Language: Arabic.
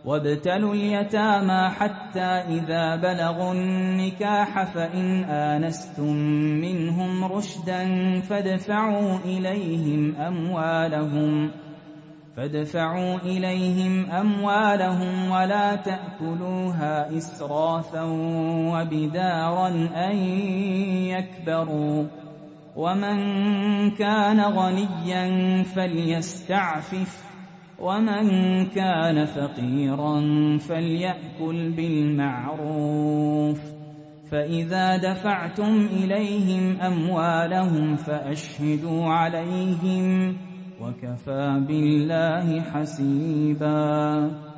وابتلوا اليتامى حتى إذا بلغوا النكاح فإن آنستم منهم رشدا فادفعوا إليهم أموالهم ولا تأكلوها إسرافا وبدارا أن يكبروا ومن كان غنيا فليستعفف ومن كان فقيرا فليأكل بالمعروف فإذا دفعتم إليهم أموالهم فأشهدوا عليهم وكفى بالله حسيبا